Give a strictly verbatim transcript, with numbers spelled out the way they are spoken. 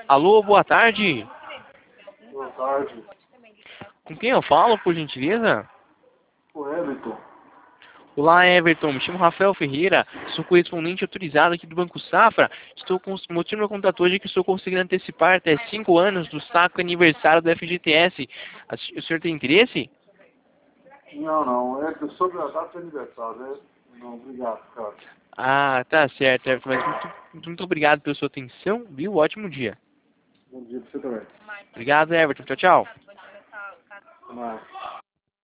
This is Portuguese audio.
Alô, boa tarde. Boa tarde. Com quem eu falo, por gentileza? O Everton. Olá, Everton. Me chamo Rafael Ferreira. Sou correspondente autorizado aqui do Banco Safra. Estou com o motivo do meu contato hoje é que estou conseguindo antecipar até cinco anos do saco aniversário do F G T S. O senhor tem interesse? Não, não. É sobre a data de aniversário, né? Não, obrigado, cara. Ah, tá certo, Everton. Mas muito, muito, muito obrigado pela sua atenção, viu? Ótimo dia. Bom dia pra você também. Obrigado, Everton. Tchau, tchau. Até mais.